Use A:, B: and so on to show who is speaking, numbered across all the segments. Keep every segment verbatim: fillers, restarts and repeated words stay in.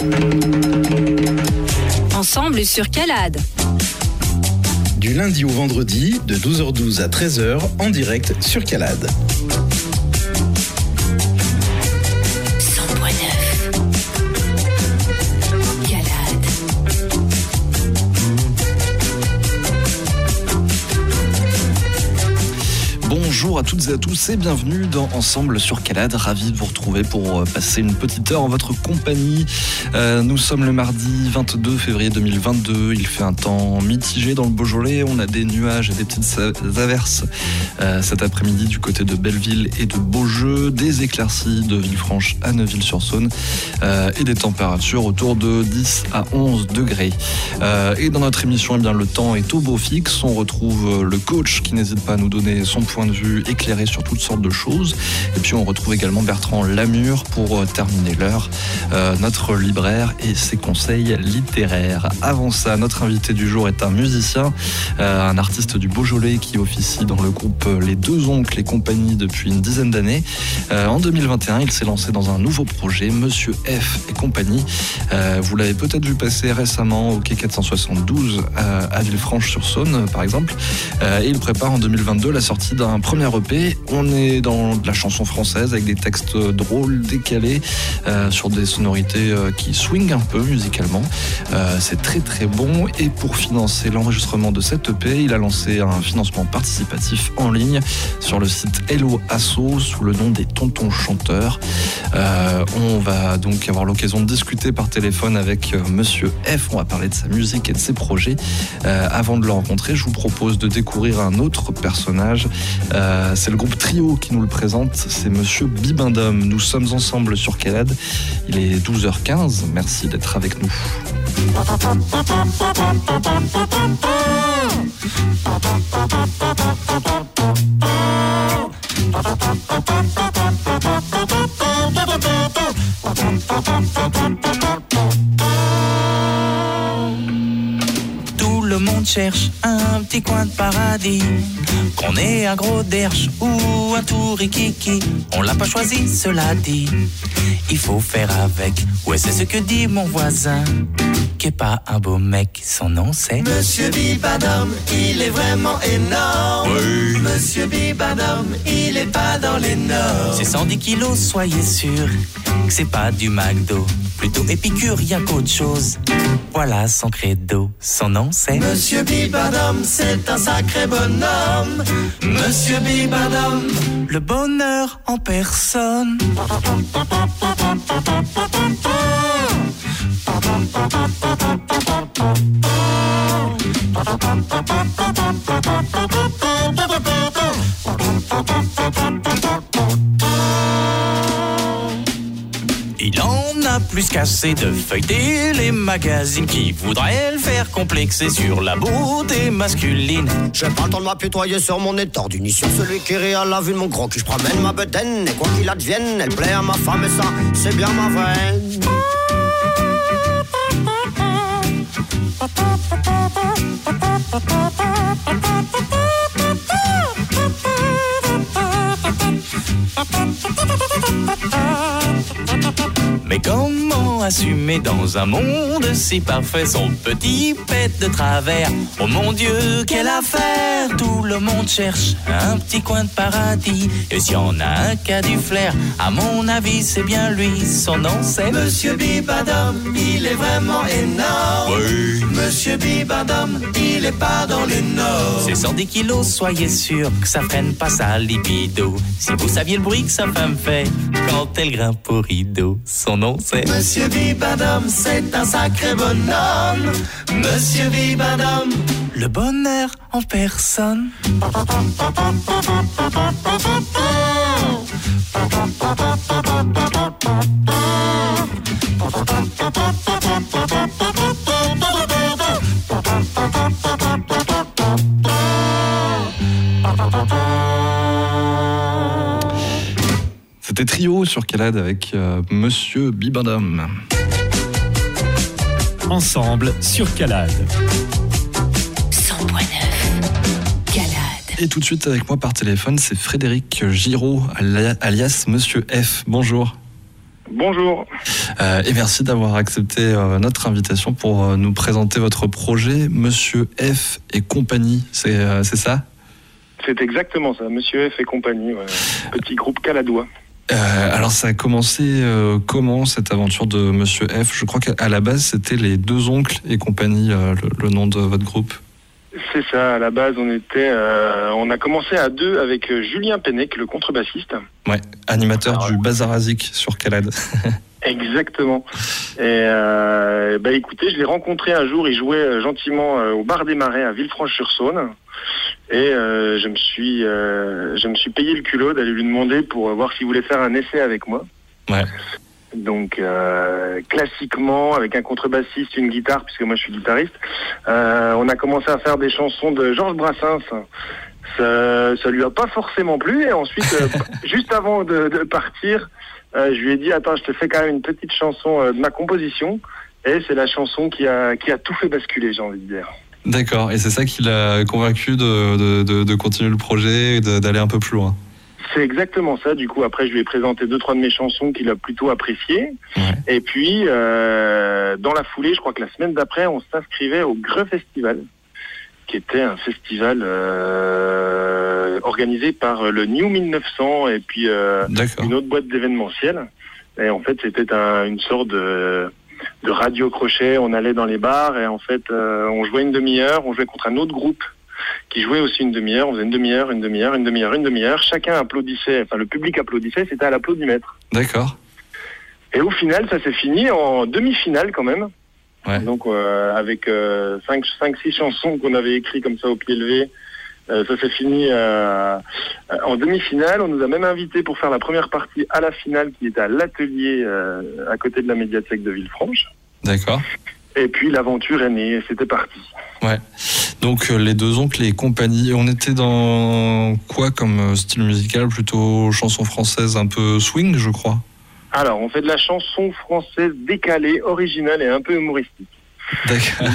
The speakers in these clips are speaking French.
A: Ensemble sur Calade.
B: Du lundi au vendredi, de douze heures douze à treize heures, en direct sur Calade.
C: Bonjour à toutes et à tous et bienvenue dans Ensemble sur Calade. Ravi de vous retrouver pour passer une petite heure en votre compagnie. Euh, nous sommes le mardi vingt-deux février deux mille vingt-deux. Il fait un temps mitigé dans le Beaujolais. On a des nuages et des petites averses euh, cet après-midi du côté de Belleville et de Beaujeu. Des éclaircies de Villefranche à Neuville-sur-Saône euh, et des températures autour de dix à onze degrés. Euh, et dans notre émission, eh bien, le temps est au beau fixe. On retrouve le coach qui n'hésite pas à nous donner son point de vue éclairé sur toutes sortes de choses. Et puis on retrouve également Bertrand Lamure pour terminer l'heure, euh, notre libraire et ses conseils littéraires. Avant ça, notre invité du jour est un musicien, euh, un artiste du Beaujolais qui officie dans le groupe Les Deux Oncles et compagnie depuis une dizaine d'années. Euh, en deux mille vingt et un, il s'est lancé dans un nouveau projet, Monsieur F et compagnie. Euh, vous l'avez peut-être vu passer récemment au quai quatre cent soixante-douze euh, à Villefranche-sur-Saône, par exemple. Euh, et il prépare en deux mille vingt-deux la sortie d'un premier E P. On est dans de la chanson française avec des textes drôles, décalés, euh, sur des sonorités euh, qui swingent un peu musicalement. Euh, c'est très très bon. Et pour financer l'enregistrement de cette E P, il a lancé un financement participatif en ligne sur le site Hello Asso sous le nom des Tontons Chanteurs. Euh, on va donc avoir l'occasion de discuter par téléphone avec euh, Monsieur F. On va parler de sa musique et de ses projets. Euh, avant de le rencontrer, je vous propose de découvrir un autre personnage. Euh, c'est le groupe Trio qui nous le présente, c'est Monsieur Bibendum. Nous sommes ensemble sur Calade. Il est douze heures quinze. Merci d'être avec nous.
D: Tout le monde cherche un petit coin de paradis, qu'on ait un gros derche ou un tourikiki. On l'a pas choisi, cela dit, il faut faire avec. Ouais, c'est ce que dit mon voisin, qui est pas un beau mec, son nom c'est
E: Monsieur Bibendum, il est vraiment énorme. Oui. Monsieur Bibendum, il est pas dans les normes.
D: C'est cent dix kilos, soyez sûr que c'est pas du McDo, plutôt épicurien qu'autre chose. Voilà son credo, son nom c'est
E: Monsieur Bibendum, c'est un sacré bonhomme. Monsieur Bibendum,
D: le bonheur en personne. Il en a plus qu'assez de feuilleter les magazines qui voudraient le faire complexer sur la beauté masculine.
F: J'ai pas le temps de m'apitoyer sur mon étendue, ni sur celui qui rit à la vue de mon gros cul. Je promène ma bedaine, et quoi qu'il advienne, elle plaît à ma femme et ça, c'est bien ma vraie.
D: Mais comment assumer dans un monde si parfait son petit pet de travers? Oh mon Dieu, quelle affaire! Tout le monde cherche un petit coin de paradis. Et si on a un cas du flair, à mon avis c'est bien lui. Son nom c'est
E: Monsieur Bibendum, il est vraiment énorme.
D: Oui.
E: Monsieur Bibendum, il est pas dans les normes.
D: C'est cent dix kilos, soyez sûr que ça freine pas sa libido. Si vous saviez le bruit que sa femme fait quand elle grimpe au rideau. Son nom c'est
E: Monsieur Bibendum, c'est un sacré bonhomme. Monsieur Bibendum,
D: le bonheur en personne.
C: C'était Trio sur Calade avec euh, Monsieur Bibendum.
G: Ensemble sur Calade.
A: cent neuf Calade.
C: Et tout de suite avec moi par téléphone, c'est Frédéric Giraud, alias Monsieur F. Bonjour.
H: Bonjour.
C: Euh, et merci d'avoir accepté euh, notre invitation pour euh, nous présenter votre projet, Monsieur F et compagnie. C'est, euh, c'est ça ?
H: C'est exactement ça, Monsieur F et compagnie, ouais. Petit groupe caladois.
C: Euh, alors ça a commencé euh, comment cette aventure de Monsieur F ? Je crois qu'à la base c'était les deux oncles et compagnie, euh, le, le nom de votre groupe.
H: C'est ça, à la base on était, euh, on a commencé à deux avec Julien Pennec, le contrebassiste.
C: Ouais, animateur
H: Alors,
C: du Bazarazik sur Calade.
H: Exactement. Et euh, bah écoutez, je l'ai rencontré un jour, il jouait gentiment au bar des Marais à Villefranche-sur-Saône. Et euh, je me suis euh, je me suis payé le culot d'aller lui demander pour voir s'il voulait faire un essai avec moi.
C: Ouais.
H: Donc euh, classiquement avec un contrebassiste, une guitare, puisque moi je suis guitariste, euh, on a commencé à faire des chansons de Georges Brassens. Ça, ça lui a pas forcément plu et ensuite euh, juste avant de, de partir, euh, je lui ai dit attends, je te fais quand même une petite chanson euh, de ma composition, et c'est la chanson qui a qui a tout fait basculer, j'ai envie de dire.
C: D'accord, et c'est ça qui l'a convaincu de, de, de, de continuer le projet et de, d'aller un peu plus loin.
H: C'est exactement ça. Du coup, après, je lui ai présenté deux, trois de mes chansons qu'il a plutôt appréciées.
C: Ouais.
H: Et puis, euh, dans la foulée, je crois que la semaine d'après, on s'inscrivait au Greux Festival, qui était un festival euh, organisé par le New mille neuf cents et puis euh, une autre boîte d'événementiel. Et en fait, c'était un, une sorte de... de radio crochet, on allait dans les bars et en fait euh, on jouait une demi-heure, on jouait contre un autre groupe qui jouait aussi une demi-heure, on faisait une demi-heure, une demi-heure, une demi-heure, une demi-heure, chacun applaudissait, enfin le public applaudissait, c'était à l'applaudimètre.
C: D'accord.
H: Et au final ça s'est fini en demi-finale quand même,
C: ouais.
H: Donc euh, avec euh, cinq six chansons qu'on avait écrites comme ça au pied levé. Euh, ça s'est fini euh, en demi-finale. On nous a même invités pour faire la première partie à la finale qui était à l'atelier euh, à côté de la médiathèque de Villefranche.
C: D'accord.
H: Et puis l'aventure est née, c'était parti.
C: Ouais. Donc euh, les deux oncles et compagnie, on était dans quoi comme style musical ? Plutôt chanson française un peu swing, je crois.
H: Alors on fait de la chanson française décalée, originale et un peu humoristique.
C: D'accord.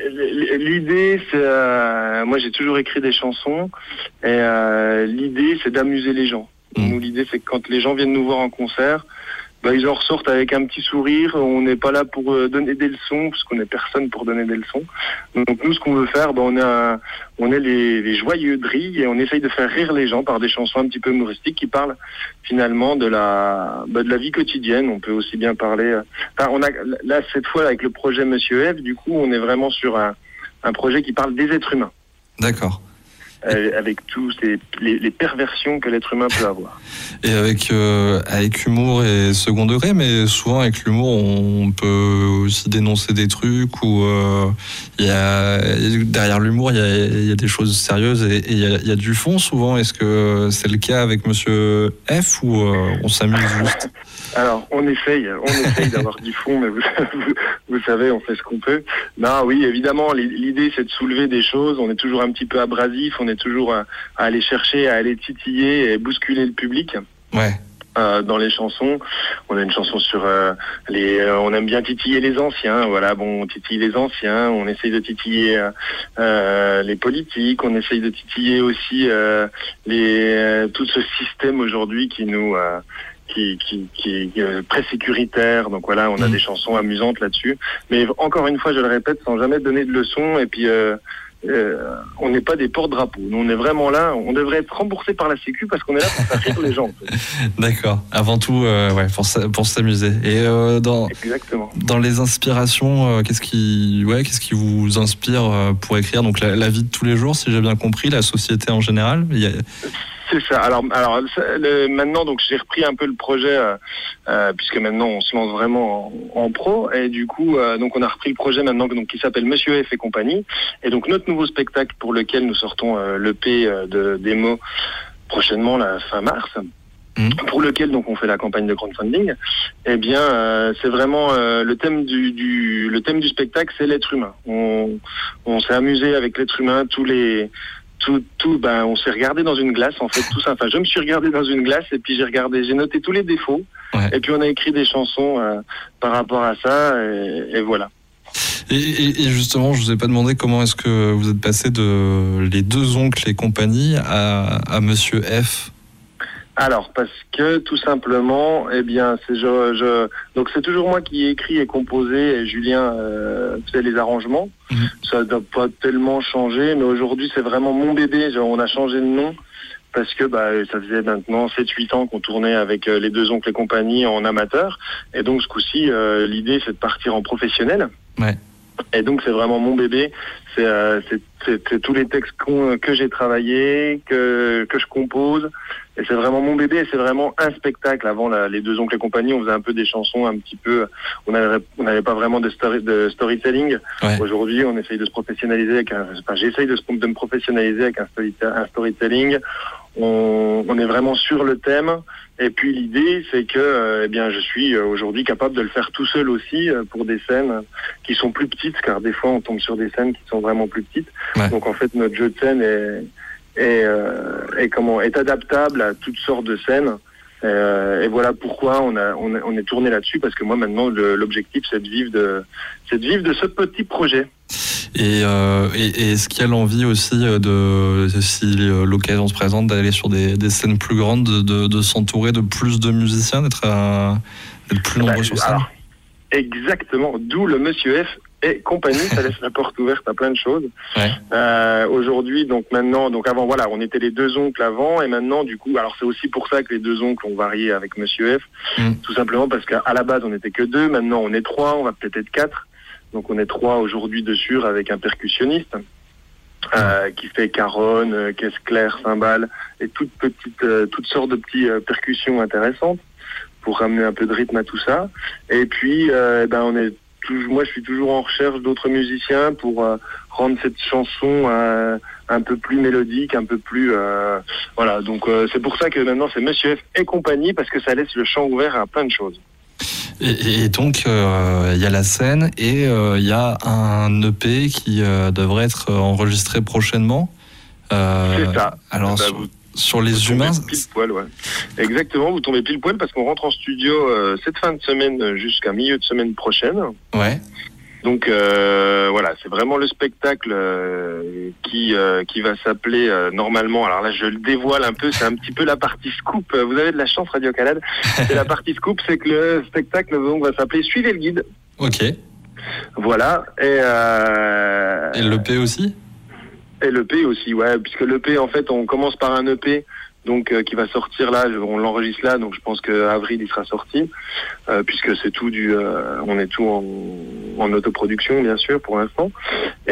H: L'idée, c'est, euh, moi j'ai toujours écrit des chansons et euh, l'idée c'est d'amuser les gens. Mmh. Nous l'idée c'est que quand les gens viennent nous voir en concert, bah, ils en ressortent avec un petit sourire. On n'est pas là pour euh, donner des leçons, parce qu'on n'est personne pour donner des leçons. Donc nous, ce qu'on veut faire, bah, on, a, on est les, les joyeux drilles et on essaye de faire rire les gens par des chansons un petit peu humoristiques qui parlent finalement de la, bah, de la vie quotidienne. On peut aussi bien parler... Euh, enfin, on a, là, cette fois, avec le projet Monsieur F, du coup, on est vraiment sur un, un projet qui parle des êtres humains.
C: D'accord.
H: Euh, avec tous ces, les, les perversions que l'être humain peut avoir.
C: Et avec, euh, avec humour et second degré, mais souvent avec l'humour, on peut aussi dénoncer des trucs où euh, y a, derrière l'humour, il y a, y a des choses sérieuses et il y a, y a du fond souvent. Est-ce que c'est le cas avec Monsieur F ou euh, on s'amuse juste ?
H: Alors, on essaye, on essaye d'avoir du fond, mais vous, vous, vous savez, on fait ce qu'on peut. Non, oui, évidemment, l'idée, c'est de soulever des choses. On est toujours un petit peu abrasif, on est toujours à, à aller chercher, à aller titiller et bousculer le public.
C: Ouais.
H: Euh, dans les chansons, on a une chanson sur euh, les, euh, on aime bien titiller les anciens. Voilà, bon, on titille les anciens. On essaye de titiller euh, euh, les politiques. On essaye de titiller aussi euh, les euh, tout ce système aujourd'hui qui nous euh, qui qui qui est euh, très sécuritaire. Donc voilà, on a mmh. des chansons amusantes là-dessus. Mais encore une fois, je le répète, sans jamais donner de leçons. Et puis euh, Euh, on n'est pas des porte-drapeaux. Nous, on est vraiment là. On devrait être remboursé par la Sécu parce qu'on est là pour faire rire les gens. En fait.
C: D'accord. Avant tout, euh, ouais, pour, pour s'amuser. Et euh, dans
H: Exactement.
C: dans les inspirations, euh, qu'est-ce qui, ouais, qu'est-ce qui vous inspire euh, pour écrire ? Donc la, la vie de tous les jours, si j'ai bien compris, la société en général. Il y a...
H: C'est ça. Alors, alors le, maintenant, donc j'ai repris un peu le projet euh, euh, puisque maintenant on se lance vraiment en, en pro et du coup, euh, donc on a repris le projet maintenant donc qui s'appelle Monsieur F et compagnie. Et donc notre nouveau spectacle pour lequel nous sortons euh, l'E P euh, de démo prochainement, la fin mars. Mmh. Pour lequel donc on fait la campagne de crowdfunding, eh bien euh, c'est vraiment euh, le thème du, du le thème du spectacle, c'est l'être humain. On on s'est amusé avec l'être humain, tous les Tout, tout, ben, on s'est regardé dans une glace, en fait, tout ça. Enfin, je me suis regardé dans une glace et puis j'ai regardé, j'ai noté tous les défauts. Ouais. Et puis on a écrit des chansons euh, par rapport à ça et, et voilà.
C: Et, et, et justement, je vous ai pas demandé comment est-ce que vous êtes passé de les deux oncles et compagnie à, à Monsieur F.
H: Alors, parce que tout simplement, eh bien, c'est je, je donc c'est toujours moi qui ai écrit et composé, et Julien euh, fait les arrangements. Mmh. Ça n'a pas tellement changé, mais aujourd'hui, c'est vraiment mon bébé. Genre, on a changé de nom parce que bah, ça faisait maintenant sept huit ans qu'on tournait avec les deux oncles et compagnie en amateur, et donc ce coup-ci, euh, l'idée, c'est de partir en professionnel.
C: Ouais.
H: Et donc c'est vraiment mon bébé, c'est, euh, c'est, c'est, c'est tous les textes qu'on, que j'ai travaillés, que, que je compose, et c'est vraiment mon bébé, et c'est vraiment un spectacle. Avant la, les deux oncles et compagnie, on faisait un peu des chansons, un petit peu, on n'avait on n'avait pas vraiment de, story, de storytelling. Ouais. Aujourd'hui, on essaye de se professionnaliser avec un, enfin j'essaye de, de me professionnaliser avec un, story, un storytelling. On, on est vraiment sur le thème, et puis l'idée c'est que euh, eh bien je suis euh, aujourd'hui capable de le faire tout seul aussi euh, pour des scènes qui sont plus petites, car des fois on tombe sur des scènes qui sont vraiment plus petites. Ouais. Donc en fait notre jeu de scène est, est, euh, est comment est adaptable à toutes sortes de scènes. Euh, et voilà pourquoi on a on, a, on est tourné là-dessus, parce que moi maintenant le, l'objectif c'est de vivre de c'est de vivre de ce petit projet.
C: Et, euh, et, et est-ce qu'il y a l'envie aussi de, si l'occasion se présente, d'aller sur des, des scènes plus grandes, de, de, de s'entourer de plus de musiciens, d'être, à, d'être plus nombreux bah, sur scène? Alors,
H: exactement, d'où le Monsieur F et compagnie, ça laisse la porte ouverte à plein de choses. Ouais. Euh, aujourd'hui, donc maintenant, donc avant, voilà, on était les deux oncles avant, et maintenant, du coup, alors c'est aussi pour ça que les deux oncles ont varié avec Monsieur F, mmh. tout simplement parce qu'à la base, on n'était que deux, maintenant on est trois, on va peut-être être quatre. Donc on est trois aujourd'hui dessus avec un percussionniste euh, qui fait caronne, euh, caisse claire, cymbales et toutes petites, euh, toutes sortes de petites euh, percussions intéressantes pour ramener un peu de rythme à tout ça. Et puis euh, ben on est toujours, moi je suis toujours en recherche d'autres musiciens pour euh, rendre cette chanson euh, un peu plus mélodique, un peu plus euh, voilà. Donc euh, c'est pour ça que maintenant c'est Monsieur F et compagnie, parce que ça laisse le champ ouvert à plein de choses.
C: Et, et donc, il euh, y a la scène et il euh, y a un E P qui euh, devrait être enregistré prochainement.
H: Euh, C'est ça.
C: Alors,
H: bah,
C: sur,
H: vous,
C: sur les
H: vous
C: humains...
H: Pile poil, ouais. Exactement, vous tombez pile poil parce qu'on rentre en studio euh, cette fin de semaine jusqu'à milieu de semaine prochaine.
C: Ouais.
H: Donc euh, voilà, c'est vraiment le spectacle euh, qui euh, qui va s'appeler euh, normalement. Alors là, je le dévoile un peu, c'est un petit peu la partie scoop. Vous avez de la chance, Radio Calade. C'est la partie scoop, c'est que le spectacle donc va s'appeler Suivez le guide.
C: Ok.
H: Voilà. Et euh,
C: et l'E P aussi.
H: Et l'E P aussi, ouais, puisque l'E P en fait, on commence par un E P. Donc euh, qui va sortir là, on l'enregistre là, donc je pense qu'avril il sera sorti, euh, puisque c'est tout du, euh, on est tout en, en autoproduction bien sûr pour l'instant, et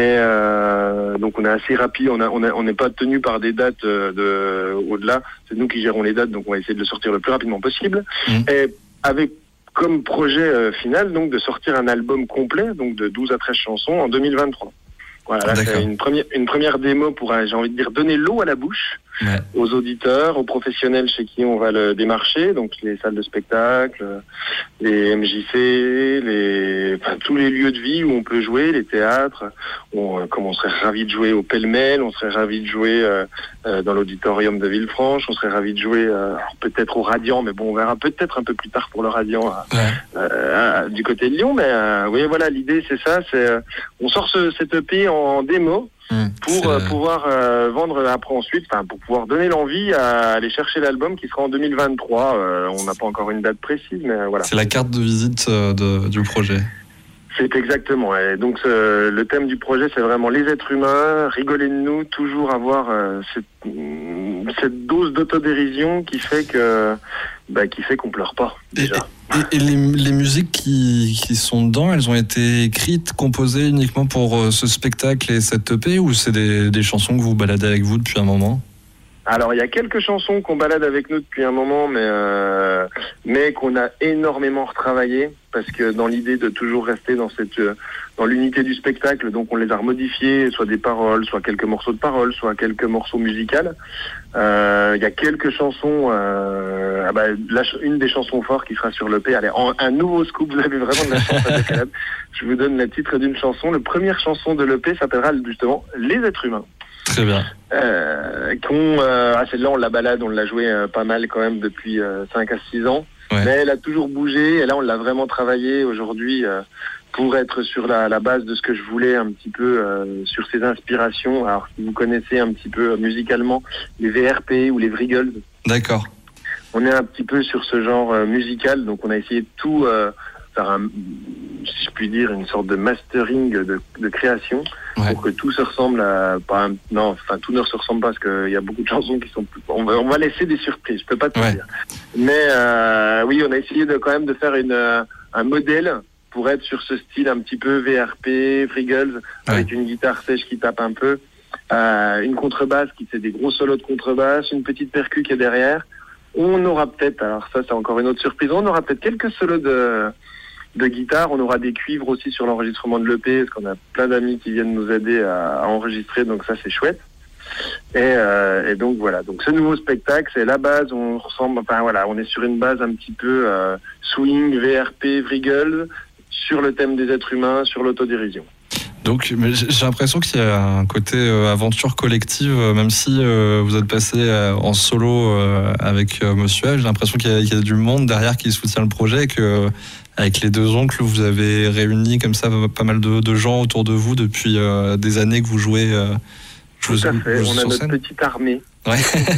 H: euh, donc on est assez rapide, on a, on a, on n'est pas tenu par des dates euh, de au-delà, c'est nous qui gérons les dates, donc on va essayer de le sortir le plus rapidement possible, mmh. et avec comme projet euh, final donc de sortir un album complet, donc de douze à treize chansons en deux mille vingt-trois. Voilà, là, c'est une première, une première démo pour, j'ai envie de dire, donner l'eau à la bouche ouais. aux auditeurs, aux professionnels chez qui on va le démarcher, donc les salles de spectacle, les M J C, les, enfin, tous les lieux de vie où on peut jouer, les théâtres. On, comme on serait ravis de jouer au Pêle-Mêle, on serait ravis de jouer euh, euh, dans l'auditorium de Villefranche, on serait ravis de jouer euh, alors peut-être au Radiant, mais bon, on verra peut-être un peu plus tard pour le Radiant euh, ouais. euh, du côté de Lyon. Mais euh, oui, voilà, l'idée c'est ça, c'est euh, on sort ce, cette E P en démo mmh, pour euh, pouvoir euh, vendre après ensuite, enfin pour pouvoir donner l'envie à aller chercher l'album qui sera en deux mille vingt-trois. Euh, on n'a pas encore une date précise, mais euh, voilà.
C: C'est la carte de visite euh, de, du projet.
H: C'est exactement. Et donc euh, le thème du projet, c'est vraiment les êtres humains, rigoler de nous, toujours avoir euh, cette, cette dose d'autodérision qui fait que bah, qui fait qu'on pleure pas déjà.
C: Et, et, et les, les musiques qui, qui sont dedans, elles ont été écrites, composées uniquement pour euh, ce spectacle et cette E P, ou c'est des, des chansons que vous baladez avec vous depuis un moment ?
H: Alors il y a quelques chansons qu'on balade avec nous depuis un moment, mais euh, mais qu'on a énormément retravaillé, parce que dans l'idée de toujours rester dans cette dans l'unité du spectacle, donc on les a remodifiées, soit des paroles, soit quelques morceaux de paroles, soit quelques morceaux musicaux. Euh, il y a quelques chansons, euh, ah bah, la, une des chansons fortes qui sera sur l'E P, allez, en, un nouveau scoop, vous avez vraiment de la chance avec Calab. Je vous donne le titre d'une chanson. La première chanson de l'E P s'appellera justement Les êtres humains.
C: Très bien.
H: Euh, qu'on, euh, ah, celle-là, on la balade, on l'a joué euh, pas mal quand même depuis euh, cinq à six ans. Ouais. Mais elle a toujours bougé, et là, on l'a vraiment travaillé aujourd'hui euh, pour être sur la, la base de ce que je voulais un petit peu, euh, sur ses inspirations. Alors, si vous connaissez un petit peu euh, musicalement les V R P ou les Vrigels.
C: D'accord.
H: on est un petit peu sur ce genre euh, musical, donc on a essayé de tout euh, faire un, si je puis dire, une sorte de mastering de, de création, ouais. pour que tout se ressemble à, pas un, non, enfin tout ne se ressemble pas parce qu'il y a beaucoup de chansons qui sont, on va, on va laisser des surprises, je peux pas te ouais. dire. Mais euh, oui, on a essayé de quand même de faire une, euh, un modèle pour être sur ce style un petit peu V R P, Friggles, ouais. avec une guitare sèche qui tape un peu, euh, une contrebasse qui fait des gros solos de contrebasse, une petite percu qui est derrière. On aura peut-être, alors ça c'est encore une autre surprise, on aura peut-être quelques solos de de guitare, on aura des cuivres aussi sur l'enregistrement de l'E P, parce qu'on a plein d'amis qui viennent nous aider à, à enregistrer, donc ça c'est chouette. Et, euh, et donc voilà, donc ce nouveau spectacle, c'est la base, on ressemble, enfin voilà, on est sur une base un petit peu euh, swing, V R P, Vriggles, sur le thème des êtres humains, sur l'autodérision.
C: Donc j'ai l'impression qu'il y a un côté euh, aventure collective, euh, même si euh, vous êtes passé euh, en solo euh, avec euh, Monsieur F, j'ai l'impression qu'il y, a, qu'il y a du monde derrière qui soutient le projet et que euh, avec les deux oncles, vous avez réuni comme ça pas mal de, de gens autour de vous depuis euh, des années que vous jouez. Euh,
H: Tout à fait, on a notre petite armée. Ouais.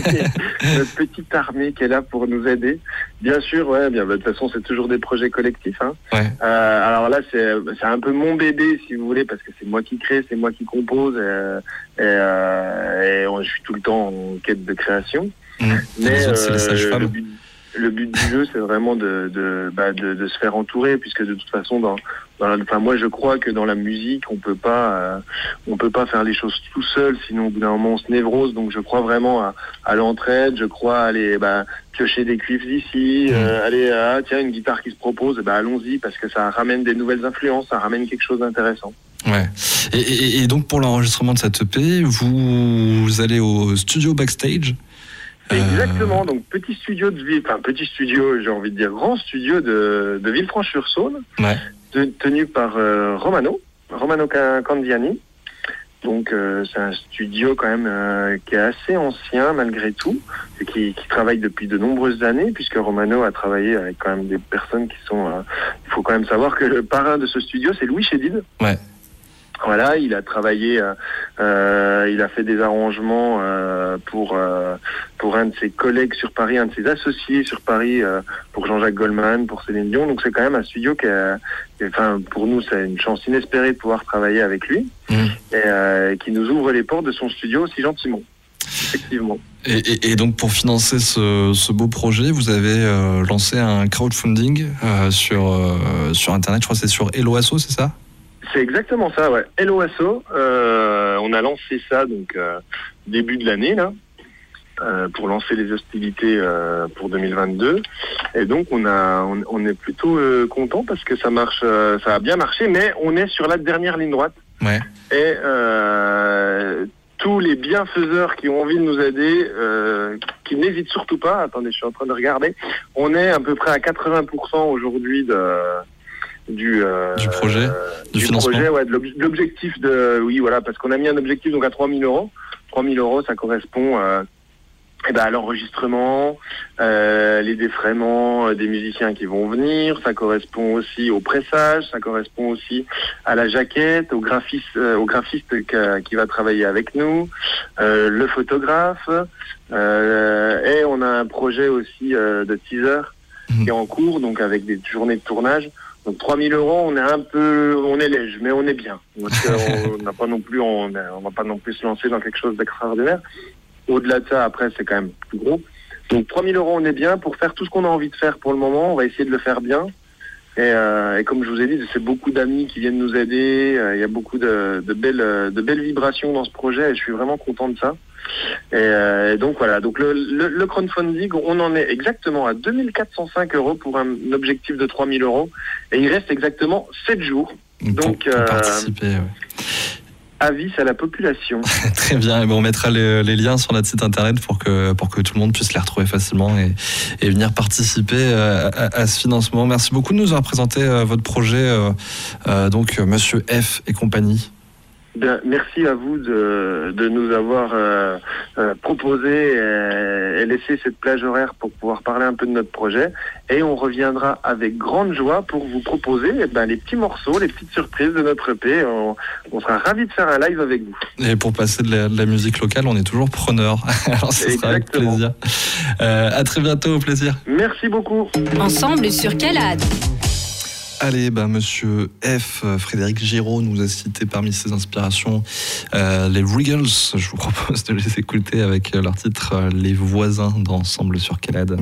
H: Notre petite armée qui est là pour nous aider. Bien sûr, ouais, bien, bah, de toute façon, c'est toujours des projets collectifs. Hein. Ouais. Euh, alors là, c'est, c'est un peu mon bébé, si vous voulez, parce que c'est moi qui crée, c'est moi qui compose, et, et, euh, et on, je suis tout le temps en quête de création. Mmh. Mais autres, euh, le, but, le but du jeu, c'est vraiment de, de, bah, de, de se faire entourer, puisque de toute façon, dans Dans la, enfin, moi, je crois que dans la musique, on peut pas, euh, on peut pas faire les choses tout seul, sinon au bout d'un moment, on se névrose. Donc, je crois vraiment à, à l'entraide. Je crois à aller bah, piocher des cuivres d'ici, euh, aller à tiens une guitare qui se propose, bah allons-y parce que ça ramène des nouvelles influences, ça ramène quelque chose d'intéressant.
C: Ouais. Et, et, et donc pour l'enregistrement de cette E P, vous, vous allez au studio Backstage.
H: Exactement, donc petit studio de ville, enfin petit studio, j'ai envie de dire grand studio de, de Villefranche-sur-Saône. Ouais. Tenu par euh, Romano, Romano Candiani. Donc euh, c'est un studio quand même euh, qui est assez ancien malgré tout, et qui, qui travaille depuis de nombreuses années, puisque Romano a travaillé avec quand même des personnes qui sont... Euh, il faut quand même savoir que le parrain de ce studio, c'est Louis Chédid. Ouais. Voilà, il a travaillé, euh, il a fait des arrangements euh, pour euh, pour un de ses collègues sur Paris, un de ses associés sur Paris, euh, pour Jean-Jacques Goldman, pour Céline Dion. Donc c'est quand même un studio qui, a, qui enfin pour nous, c'est une chance inespérée de pouvoir travailler avec lui, mmh. et euh, qui nous ouvre les portes de son studio aussi gentiment. Effectivement.
C: Et, et, et donc pour financer ce, ce beau projet, vous avez euh, lancé un crowdfunding euh, sur euh, sur internet. Je crois que c'est sur Helloasso, c'est ça?
H: C'est exactement ça, ouais. Helloasso, euh, on a lancé ça donc euh, début de l'année là, euh, pour lancer les hostilités euh, pour deux mille vingt-deux. Et donc on a, on, on est plutôt euh, content parce que ça marche, euh, ça a bien marché, mais on est sur la dernière ligne droite. Ouais. Et euh, tous les bienfaiseurs qui ont envie de nous aider, euh, qui n'hésitent surtout pas. Attendez, je suis en train de regarder. On est à peu près à quatre-vingts pour cent aujourd'hui de Du, euh,
C: du projet, euh, du, du financement.
H: Projet, ouais, de l'objectif de, oui, voilà, parce qu'on a mis un objectif donc à trois mille euros. trois mille euros, ça correspond euh, eh ben, à l'enregistrement, euh, les défraiements des musiciens qui vont venir, ça correspond aussi au pressage, ça correspond aussi à la jaquette, au graphiste, euh, au graphiste que, qui va travailler avec nous, euh, le photographe, euh, et on a un projet aussi euh, de teaser mmh. qui est en cours, donc avec des journées de tournage. Donc trois mille euros, on est un peu, on est léger, mais on est bien. Parce qu'on n'a pas non plus, on ne va pas non plus se lancer dans quelque chose d'extraordinaire. Au-delà de ça, après, c'est quand même plus gros. Donc trois mille euros, on est bien pour faire tout ce qu'on a envie de faire pour le moment. On va essayer de le faire bien. Et, euh, et comme je vous ai dit, c'est beaucoup d'amis qui viennent nous aider. Il y a beaucoup de, de belles, de belles vibrations dans ce projet, et je suis vraiment content de ça. Et, euh, et donc voilà, donc le, le, le crowdfunding, on en est exactement à deux mille quatre cent cinq euros pour un objectif de trois mille euros, et il reste exactement sept jours. Donc,
C: pour, pour euh, participer, ouais.
H: Avis à la population.
C: Très bien, et ben on mettra les, les liens sur notre site internet pour que, pour que tout le monde puisse les retrouver facilement et, et venir participer à, à, à ce financement. Merci beaucoup de nous avoir présenté votre projet, euh, donc Monsieur F et compagnie.
H: Ben, merci à vous de, de nous avoir euh, euh, proposé et, et laissé cette plage horaire pour pouvoir parler un peu de notre projet. Et on reviendra avec grande joie pour vous proposer eh ben, les petits morceaux, les petites surprises de notre E P. On, on sera ravis de faire un live avec vous.
C: Et pour passer de la, de la musique locale, on est toujours preneur. Alors ce sera avec plaisir. Euh, à très bientôt, au plaisir.
H: Merci beaucoup.
A: Ensemble sur Calade.
C: Allez, bah, monsieur F, Frédéric Giraud nous a cité parmi ses inspirations euh, les Regals. Je vous propose de les écouter avec leur titre euh, Les Voisins dans Ensemble sur Calade.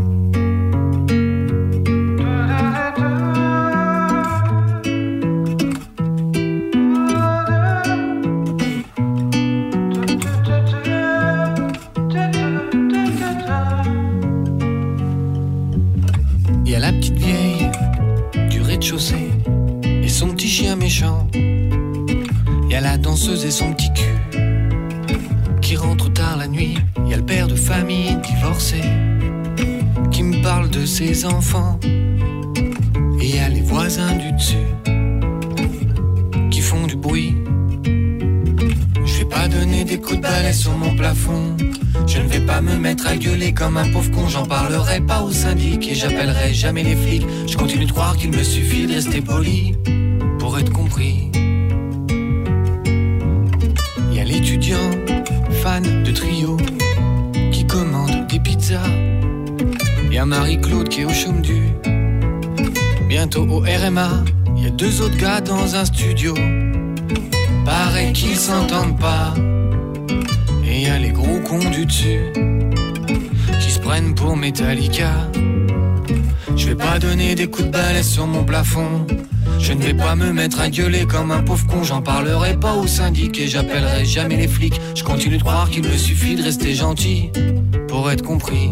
I: Il y a la petite vieille du rez-de-chaussée et son petit chien méchant. Il y a la danseuse et son petit cul qui rentre tard la nuit. Il y a le père de famille divorcé qui me parle de ses enfants. Et il y a les voisins du dessus qui font du bruit. Je vais pas donner des coups de balai sur mon plafond. Je ne vais pas me mettre à gueuler comme un pauvre con. J'en parlerai pas au syndic et j'appellerai jamais les flics. Je continue de croire qu'il me suffit de rester poli pour être compris. Il y a l'étudiant fan de trio qui commande des pizzas. Il y a Marie-Claude qui est au chaume du bientôt au R M A. Il y a deux autres gars dans un studio. Pareil qu'ils s'entendent pas. Et y a les gros cons du dessus qui se prennent pour Metallica. Je vais pas donner des coups de balai sur mon plafond. Je ne vais pas me mettre à gueuler comme un pauvre con. J'en parlerai pas au syndic et j'appellerai jamais les flics. Je continue de croire qu'il me suffit de rester gentil pour être compris.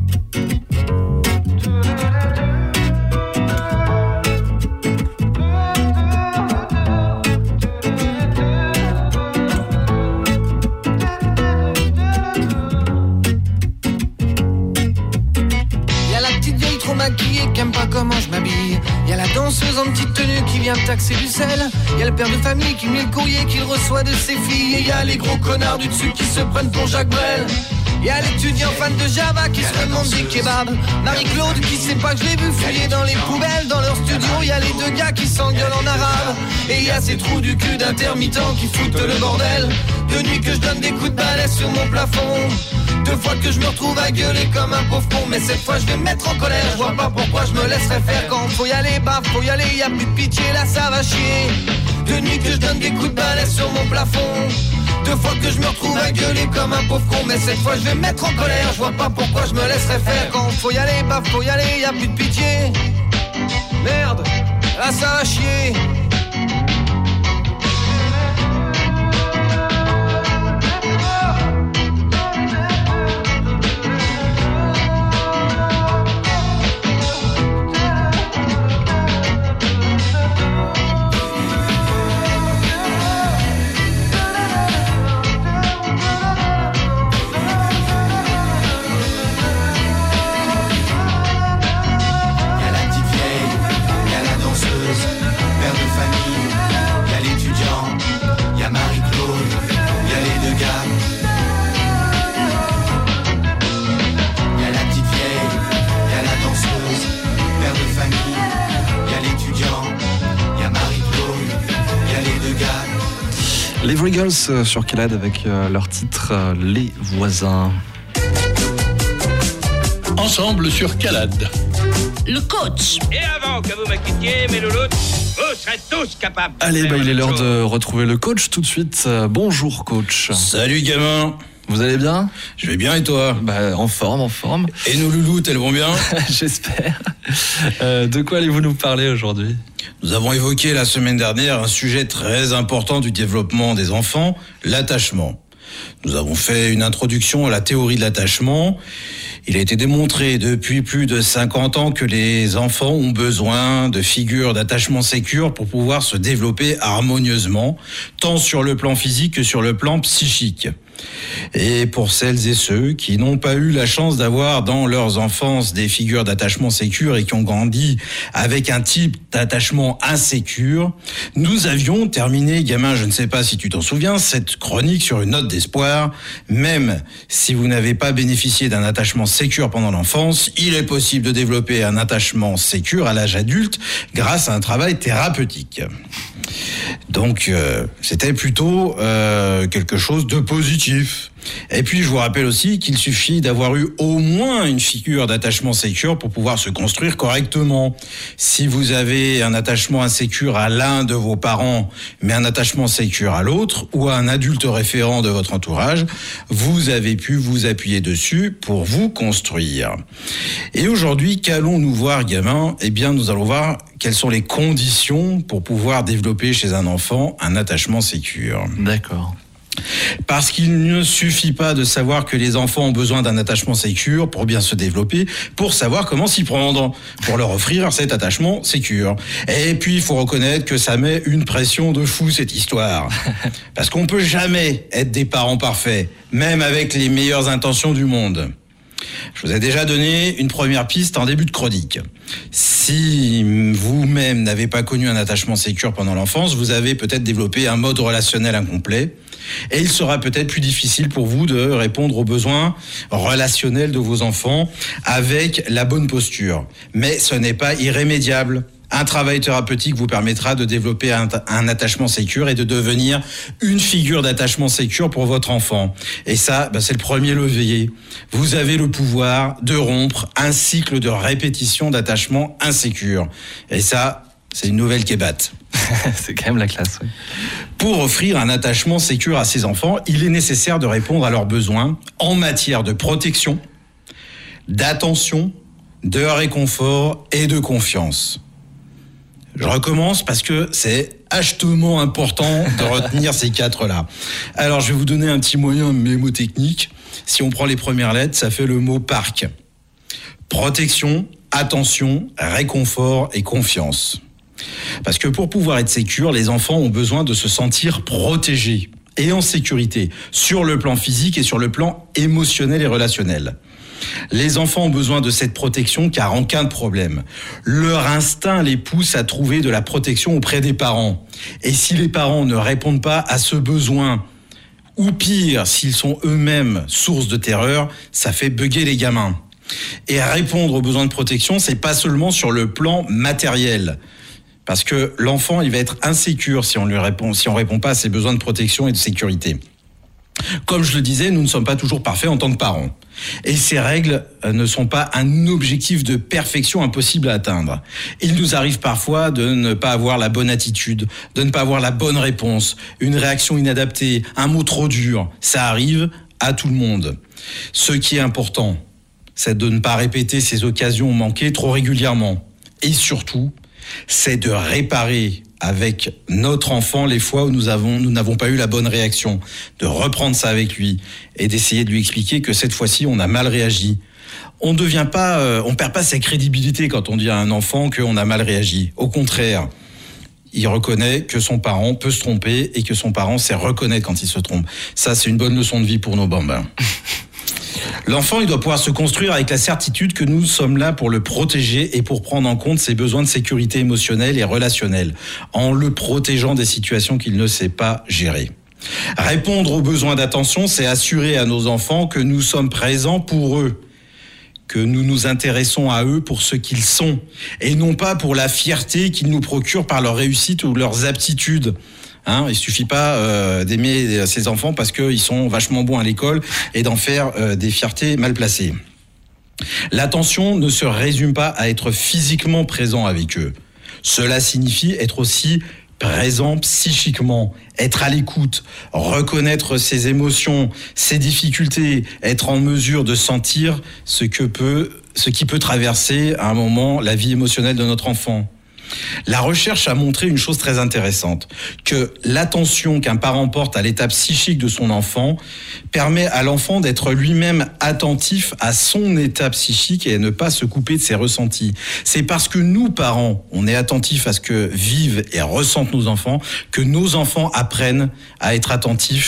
I: Qui aime pas comment je m'habille. Y'a la danseuse en petite tenue qui vient me taxer du sel. Y'a le père de famille qui met le courrier qu'il reçoit de ses filles. Et y'a les gros connards du dessus qui se prennent pour Jacques Brel. Y'a l'étudiant fan de Java qui se demande des kebabs. Marie-Claude qui sait pas que je l'ai vu fouiller dans les poubelles. Dans leur studio y'a les deux gars qui s'engueulent en arabe. Et y'a ces trous du cul d'intermittents qui foutent le bordel. De nuit que je donne des coups de balai sur mon plafond. Deux fois que je me retrouve à gueuler comme un pauvre con. Mais cette fois je vais me mettre en colère. Je vois pas pourquoi je me laisserais faire. Quand faut y aller, bah faut y aller. Y'a plus de pitié, là ça va chier. De nuit que je donne des coups de balai sur mon plafond. Deux fois que je me retrouve à gueuler comme un pauvre con. Mais cette fois je vais me mettre en colère. Je vois pas pourquoi je me laisserais faire. Quand faut y aller, bah faut y aller. Y'a plus de pitié. Merde, là ça va chier.
C: Les Regals sur Calade avec leur titre Les Voisins.
G: Ensemble sur Calade.
A: Le coach.
J: Et avant que vous me quittiez, mes louloutes, vous serez tous capables.
C: Allez, bah, il est l'heure de retrouver le coach tout de suite. Bonjour coach.
K: Salut gamin.
C: Vous allez bien ?
K: Je vais bien et toi ?
C: Bah, en forme, en forme.
K: Et nos louloutes, elles vont bien ?
C: J'espère. Euh, de quoi allez-vous nous parler aujourd'hui ?
K: Nous avons évoqué la semaine dernière un sujet très important du développement des enfants, l'attachement. Nous avons fait une introduction à la théorie de l'attachement. Il a été démontré depuis plus de cinquante ans que les enfants ont besoin de figures d'attachement sécures pour pouvoir se développer harmonieusement, tant sur le plan physique que sur le plan psychique. Et pour celles et ceux qui n'ont pas eu la chance d'avoir dans leurs enfances des figures d'attachement sécure et qui ont grandi avec un type d'attachement insécure, nous avions terminé, gamin, je ne sais pas si tu t'en souviens, cette chronique sur une note d'espoir. Même si vous n'avez pas bénéficié d'un attachement sécure pendant l'enfance, il est possible de développer un attachement sécure à l'âge adulte grâce à un travail thérapeutique. Donc, euh, c'était plutôt euh, quelque chose de positif. Et puis, je vous rappelle aussi qu'il suffit d'avoir eu au moins une figure d'attachement sécure pour pouvoir se construire correctement. Si vous avez un attachement insécure à l'un de vos parents, mais un attachement sécure à l'autre, ou à un adulte référent de votre entourage, vous avez pu vous appuyer dessus pour vous construire. Et aujourd'hui, qu'allons-nous voir, gamin ? Eh bien, nous allons voir quelles sont les conditions pour pouvoir développer chez un enfant un attachement sécure.
C: D'accord.
K: Parce qu'il ne suffit pas de savoir que les enfants ont besoin d'un attachement sécure pour bien se développer, pour savoir comment s'y prendre, pour leur offrir cet attachement sécure. Et puis, il faut reconnaître que ça met une pression de fou, cette histoire. Parce qu'on peut jamais être des parents parfaits, même avec les meilleures intentions du monde. Je vous ai déjà donné une première piste en début de chronique. Si vous-même n'avez pas connu un attachement sécure pendant l'enfance, vous avez peut-être développé un mode relationnel incomplet et il sera peut-être plus difficile pour vous de répondre aux besoins relationnels de vos enfants avec la bonne posture. Mais ce n'est pas irrémédiable. Un travail thérapeutique vous permettra de développer un, un attachement sécure et de devenir une figure d'attachement sécure pour votre enfant. Et ça, ben, c'est le premier levier. Vous avez le pouvoir de rompre un cycle de répétition d'attachement insécure. Et ça, c'est une nouvelle kébate.
C: C'est quand même la classe, oui.
K: Pour offrir un attachement sécure à ses enfants, il est nécessaire de répondre à leurs besoins en matière de protection, d'attention, de réconfort et de confiance. Je recommence parce que c'est achetement important de retenir ces quatre-là. Alors, je vais vous donner un petit moyen mémotechnique. Si on prend les premières lettres, ça fait le mot parc. Protection, attention, réconfort et confiance. Parce que pour pouvoir être sécure, les enfants ont besoin de se sentir protégés et en sécurité, sur le plan physique et sur le plan émotionnel et relationnel. Les enfants ont besoin de cette protection car en cas de problème, leur instinct les pousse à trouver de la protection auprès des parents. Et si les parents ne répondent pas à ce besoin, ou pire, s'ils sont eux-mêmes source de terreur, ça fait bugger les gamins. Et répondre aux besoins de protection, c'est pas seulement sur le plan matériel. Parce que l'enfant, il va être insécure si on lui répond, si on répond pas à ses besoins de protection et de sécurité. Comme je le disais, nous ne sommes pas toujours parfaits en tant que parents. Et ces règles ne sont pas un objectif de perfection impossible à atteindre. Il nous arrive parfois de ne pas avoir la bonne attitude, de ne pas avoir la bonne réponse, une réaction inadaptée, un mot trop dur. Ça arrive à tout le monde. Ce qui est important, c'est de ne pas répéter ces occasions manquées trop régulièrement. Et surtout, c'est de réparer avec notre enfant les fois où nous avons, nous n'avons pas eu la bonne réaction, de reprendre ça avec lui et d'essayer de lui expliquer que cette fois-ci on a mal réagi. On ne devient pas, euh, on perd pas sa crédibilité quand on dit à un enfant qu'on a mal réagi. Au contraire, il reconnaît que son parent peut se tromper et que son parent sait reconnaître quand il se trompe. Ça, c'est une bonne leçon de vie pour nos bambins. L'enfant, il doit pouvoir se construire avec la certitude que nous sommes là pour le protéger et pour prendre en compte ses besoins de sécurité émotionnelle et relationnelle, en le protégeant des situations qu'il ne sait pas gérer. Répondre aux besoins d'attention, c'est assurer à nos enfants que nous sommes présents pour eux, que nous nous intéressons à eux pour ce qu'ils sont, et non pas pour la fierté qu'ils nous procurent par leur réussite ou leurs aptitudes. Hein, il suffit pas euh, d'aimer ses enfants parce qu'ils sont vachement bons à l'école et d'en faire euh, des fiertés mal placées. L'attention ne se résume pas à être physiquement présent avec eux. Cela signifie être aussi présent psychiquement, être à l'écoute, reconnaître ses émotions, ses difficultés, être en mesure de sentir ce que peut, ce qui peut traverser à un moment la vie émotionnelle de notre enfant. La recherche a montré une chose très intéressante, que l'attention qu'un parent porte à l'état psychique de son enfant permet à l'enfant d'être lui-même attentif à son état psychique et à ne pas se couper de ses ressentis. C'est parce que nous, parents, on est attentifs à ce que vivent et ressentent nos enfants, que nos enfants apprennent à être attentifs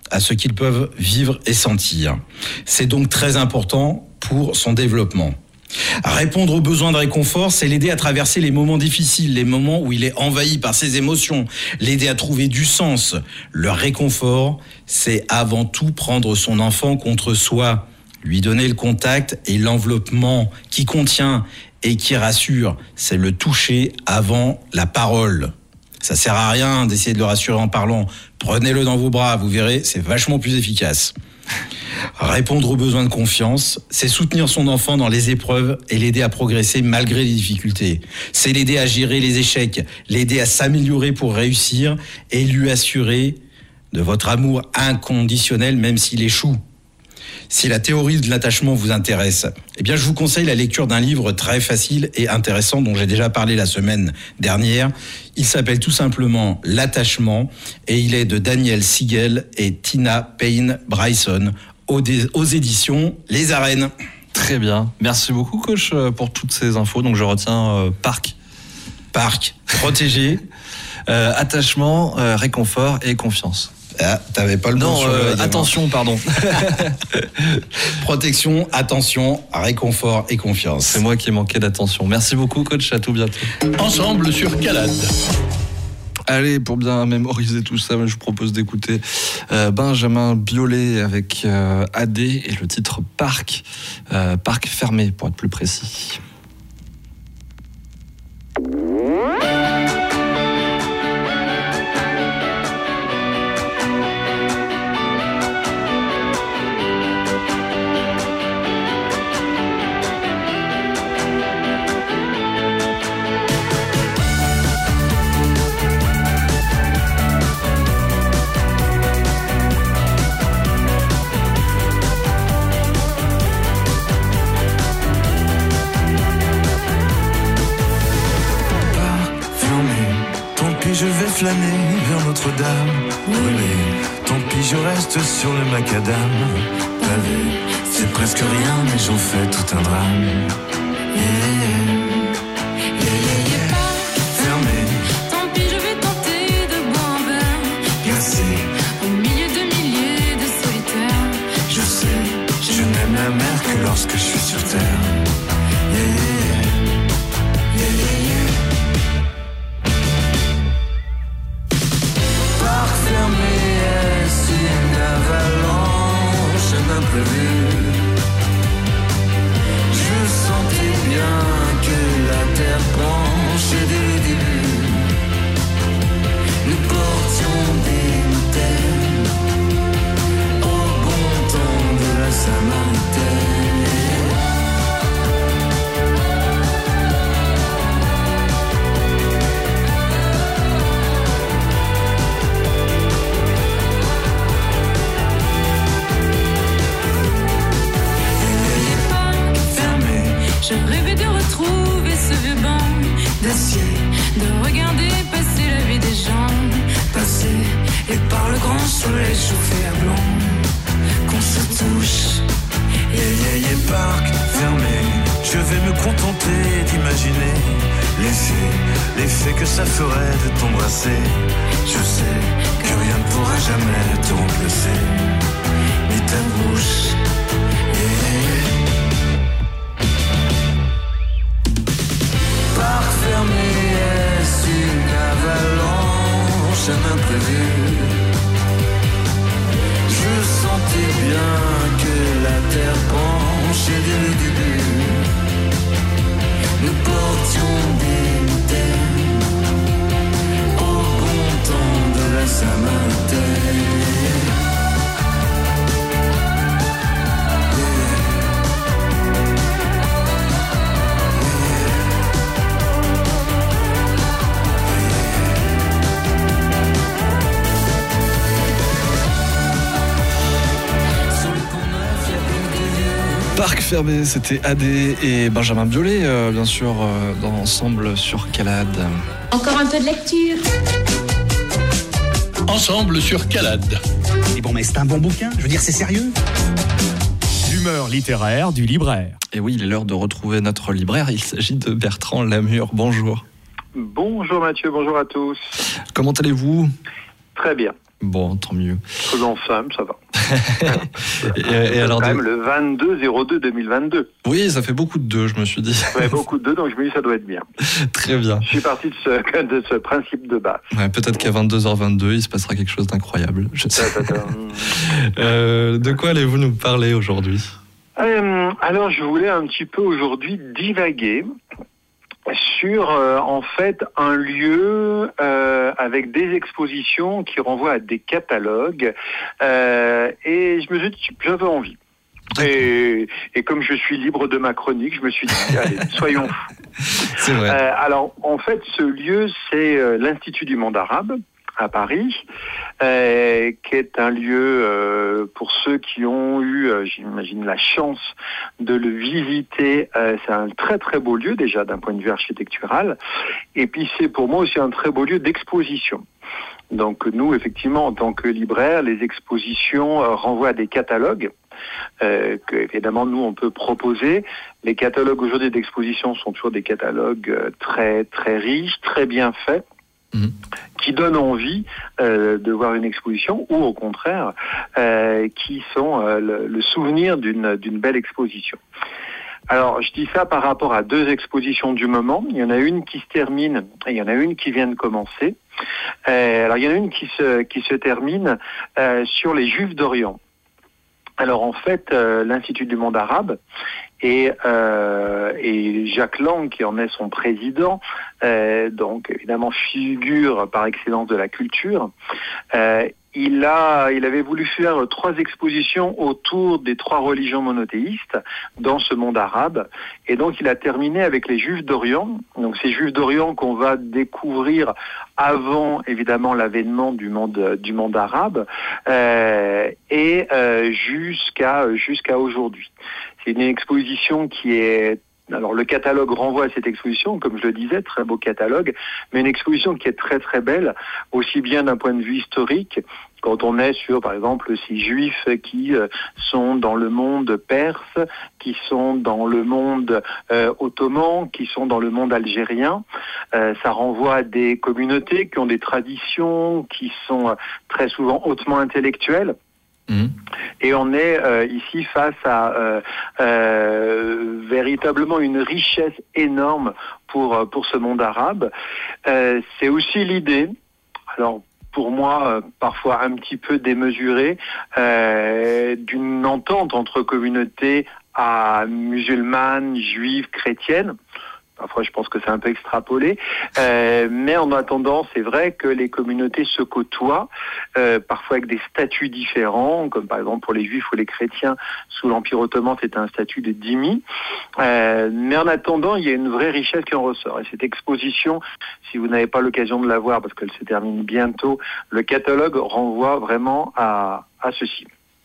K: à ce qu'ils peuvent vivre et sentir. C'est donc très important pour son développement. Répondre aux besoins de réconfort, c'est l'aider à traverser les moments difficiles, les moments où il est envahi par ses émotions, l'aider à trouver du sens. Le réconfort, c'est avant tout prendre son enfant contre soi, lui donner le contact et l'enveloppement qui contient et qui rassure. C'est le toucher avant la parole. Ça sert à rien d'essayer de le rassurer en parlant. Prenez-le dans vos bras, vous verrez, c'est vachement plus efficace. Répondre aux besoins de confiance, c'est soutenir son enfant dans les épreuves et l'aider à progresser malgré les difficultés. C'est l'aider à gérer les échecs, l'aider à s'améliorer pour réussir et lui assurer de votre amour inconditionnel même s'il échoue. Si la théorie de l'attachement vous intéresse, eh bien je vous conseille la lecture d'un livre très facile et intéressant dont j'ai déjà parlé la semaine dernière. Il s'appelle tout simplement L'attachement et il est de Daniel Siegel et Tina Payne Bryson aux, dé- aux éditions Les Arènes.
C: Très bien. Merci beaucoup, coach, pour toutes ces infos. Donc je retiens euh, parc.
K: Parc, protégé,
C: euh, attachement, euh, réconfort et confiance.
K: Ah, t'avais pas le
C: non,
K: bon sur
C: euh,
K: le
C: attention, pardon.
K: Protection, attention, réconfort et confiance.
C: C'est moi qui ai manqué d'attention. Merci beaucoup, coach. À tout bientôt.
G: Ensemble sur Calade.
C: Allez, pour bien mémoriser tout ça, je vous propose d'écouter euh, Benjamin Biolay avec euh, A D et le titre Parc. Euh, Parc fermé, pour être plus précis.
L: Je vais flâner vers Notre-Dame, brûler. Tant pis, je reste sur le macadam. Pavé, c'est presque rien, mais j'en fais tout un drame. Yeah, yeah, yeah, yeah. Fermé.
M: Tant pis, je vais tenter de boire un verre.
L: Glacé.
M: Au milieu de milliers de solitaires.
L: Je sais, je n'aime la mer que lorsque je suis sur terre. Yeah, yeah, yeah, yeah, yeah. Je sentais bien que la terre penchait dès le début. Nous portions des mitaines au bon temps de la Samaritaine.
M: Je rêvais de retrouver ce vieux banc d'acier, de regarder passer la vie des gens,
L: passer et par le grand soleil chauffé à blanc, qu'on se touche. Yeah, yeah, yeah, parc fermé. Je vais me contenter d'imaginer l'effet, l'effet que ça ferait de t'embrasser. Je sais que rien ne pourra jamais te remplacer, ni ta bouche. Yeah, yeah, yeah. Parc fermé, est-ce une avalanche, un imprévu? Je sentais bien que la terre penchait dès le début. Nous portions des mitaines au bon temps de la Samaritaine.
C: Parc fermé, c'était A D et Benjamin Biolay, euh, bien sûr, euh, dans Ensemble sur Calade.
A: Encore un peu de lecture.
G: Ensemble sur Calade.
N: Mais bon, mais c'est un bon bouquin, je veux dire, c'est sérieux.
O: L'humeur littéraire du libraire.
C: Et oui, il est l'heure de retrouver notre libraire, il s'agit de Bertrand Lamure. Bonjour.
H: Bonjour Mathieu, bonjour à tous.
C: Comment allez-vous ?
H: Très bien.
C: Bon, tant mieux.
P: Faisons simple, ça va.
C: et, et alors,
P: quand même le vingt-deux zéro deux deux mille vingt-deux.
C: Oui, ça fait beaucoup de deux, je me suis dit.
P: Ouais, beaucoup de deux, donc je me dis ça doit être bien.
C: Très bien.
P: Je suis parti de ce, de ce principe de base.
C: Ouais, peut-être qu'à vingt-deux heures vingt-deux, il se passera quelque chose d'incroyable. Je sais. euh, de quoi allez-vous nous parler aujourd'hui ?
P: euh, Alors, je voulais un petit peu aujourd'hui divaguer sur euh, en fait un lieu euh, avec des expositions qui renvoient à des catalogues euh, et je me suis dit j'avais envie et, et comme je suis libre de ma chronique, je me suis dit allez, soyons fous.
C: C'est vrai.
P: Euh, alors en fait ce lieu c'est euh, l'Institut du monde arabe à Paris, euh, qui est un lieu, euh, pour ceux qui ont eu, euh, j'imagine, la chance de le visiter, euh, c'est un très très beau lieu déjà d'un point de vue architectural, et puis c'est pour moi aussi un très beau lieu d'exposition. Donc nous, effectivement, en tant que libraires, les expositions euh, renvoient à des catalogues, euh, que évidemment nous on peut proposer. Les catalogues aujourd'hui d'exposition sont toujours des catalogues euh, très très riches, très bien faits, Mmh. qui donnent envie euh, de voir une exposition ou au contraire euh, qui sont euh, le, le souvenir d'une, d'une belle exposition. Alors je dis ça par rapport à deux expositions du moment. Il y en a une qui se termine et il y en a une qui vient de commencer. Euh, alors il y en a une qui se, qui se termine euh, sur les Juifs d'Orient. Alors en fait, euh, l'Institut du monde arabe et, euh, et Jacques Lang, qui en est son président, euh, donc évidemment figure par excellence de la culture, euh, il a, il avait voulu faire trois expositions autour des trois religions monothéistes dans ce monde arabe, et donc il a terminé avec les Juifs d'Orient. Donc ces Juifs d'Orient qu'on va découvrir avant évidemment l'avènement du monde du monde arabe euh, et euh, jusqu'à jusqu'à aujourd'hui. C'est une exposition qui est Alors le catalogue renvoie à cette exposition, comme je le disais, très beau catalogue, mais une exposition qui est très très belle, aussi bien d'un point de vue historique, quand on est sur, par exemple, ces juifs qui euh, sont dans le monde perse, qui sont dans le monde euh, ottoman, qui sont dans le monde algérien. Euh, ça renvoie à des communautés qui ont des traditions, qui sont euh, très souvent hautement intellectuelles. Mmh. Et on est euh, ici face à euh, euh, véritablement une richesse énorme pour pour ce monde arabe. Euh, c'est aussi l'idée, alors pour moi euh, parfois un petit peu démesurée, euh, d'une entente entre communautés à musulmanes, juives, chrétiennes. Parfois, je pense que c'est un peu extrapolé. Euh, mais en attendant, c'est vrai que les communautés se côtoient, euh, parfois avec des statuts différents, comme par exemple pour les juifs ou les chrétiens, sous l'Empire ottoman, c'était un statut de dhimmi. Euh, mais en attendant, il y a une vraie richesse qui en ressort. Et cette exposition, si vous n'avez pas l'occasion de la voir, parce qu'elle se termine bientôt, le catalogue renvoie vraiment à, à ceci.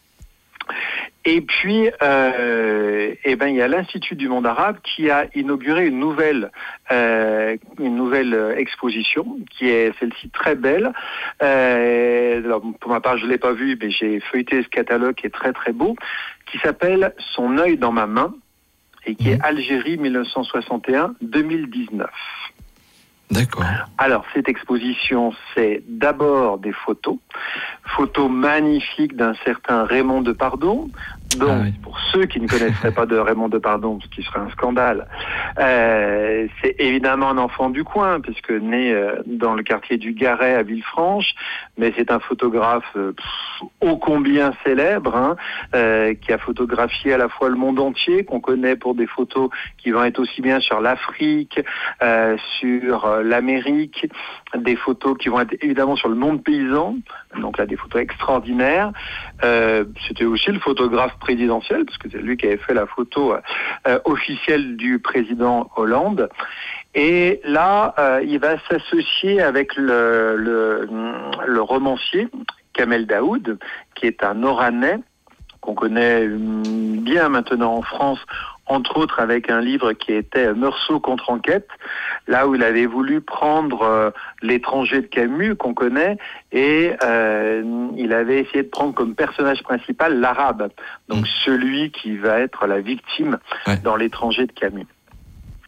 P: Et puis, euh, eh ben, il y a l'Institut du monde arabe qui a inauguré une nouvelle, euh, une nouvelle exposition, qui est celle-ci très belle. Euh, alors, pour ma part, je l'ai pas vue, mais j'ai feuilleté ce catalogue qui est très très beau, qui s'appelle Son œil dans ma main et qui est Algérie dix-neuf cent soixante et un à deux mille dix-neuf.
C: D'accord.
P: Alors, cette exposition, c'est d'abord des photos, photos magnifiques d'un certain Raymond Depardon. Donc, ah oui. Pour ceux qui ne connaisseraient pas de Raymond Depardon, ce qui serait un scandale, euh, c'est évidemment un enfant du coin, puisque né euh, dans le quartier du Garret à Villefranche, mais c'est un photographe euh, pff, ô combien célèbre, hein, euh, qui a photographié à la fois le monde entier, qu'on connaît pour des photos qui vont être aussi bien sur l'Afrique, euh, sur euh, l'Amérique, des photos qui vont être évidemment sur le monde paysan, donc là des photos extraordinaires. Euh, c'était aussi le photographe présidentiel, parce que c'est lui qui avait fait la photo euh, officielle du président Hollande. Et là, euh, il va s'associer avec le, le, le romancier Kamel Daoud, qui est un Oranais, qu'on connaît bien maintenant en France, entre autres avec un livre qui était Meursault contre enquête, là où il avait voulu prendre euh, l'étranger de Camus, qu'on connaît, et euh, il avait essayé de prendre comme personnage principal l'arabe, donc mmh. celui qui va être la victime ouais. dans l'étranger de Camus.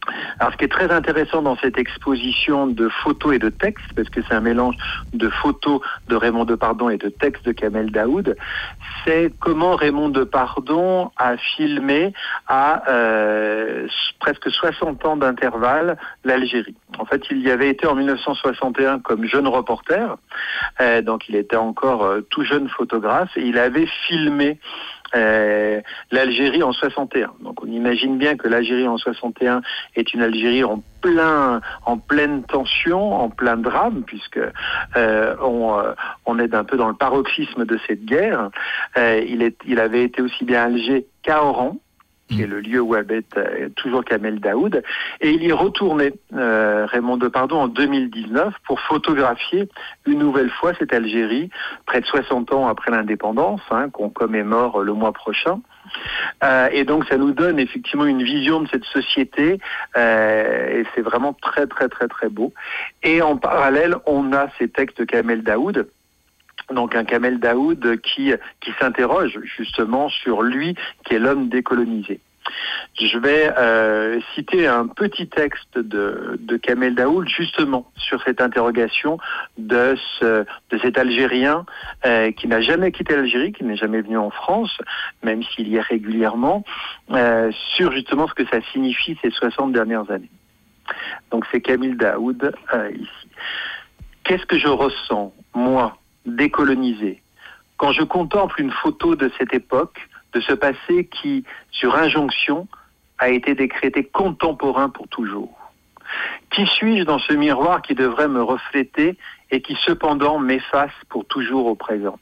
P: Alors, ce qui est très intéressant dans cette exposition de photos et de textes, parce que c'est un mélange de photos de Raymond Depardon et de textes de Kamel Daoud, c'est comment Raymond Depardon a filmé à euh, presque soixante ans d'intervalle l'Algérie. En fait, il y avait été en mille neuf cent soixante et un comme jeune reporter, euh, donc il était encore euh, tout jeune photographe, et il avait filmé Euh, l'Algérie en soixante et un. Donc on imagine bien que l'Algérie en soixante et un est une Algérie en plein, en pleine tension, en plein drame, puisque euh, on, euh, on est un peu dans le paroxysme de cette guerre. Euh, il, est, il avait été aussi bien à Alger qu'à Oran, qui est le lieu où habite euh, toujours Kamel Daoud, et il y est retourné, euh, Raymond Depardon, en deux mille dix-neuf pour photographier une nouvelle fois cette Algérie, près de soixante ans après l'indépendance, hein, qu'on commémore le mois prochain. Euh, et donc ça nous donne effectivement une vision de cette société, euh, et c'est vraiment très très très très beau. Et en parallèle, on a ces textes de Kamel Daoud, donc un Kamel Daoud qui, qui s'interroge justement sur lui, qui est l'homme décolonisé. Je vais euh, citer un petit texte de, de Kamel Daoud justement sur cette interrogation de, ce, de cet Algérien euh, qui n'a jamais quitté l'Algérie, qui n'est jamais venu en France, même s'il y est régulièrement, euh, sur justement ce que ça signifie ces soixante dernières années. Donc c'est Kamel Daoud euh, ici. Qu'est-ce que je ressens, moi, décolonisé, quand je contemple une photo de cette époque, de ce passé qui, sur injonction, a été décrété contemporain pour toujours? Qui suis-je dans ce miroir qui devrait me refléter et qui cependant m'efface pour toujours au présent?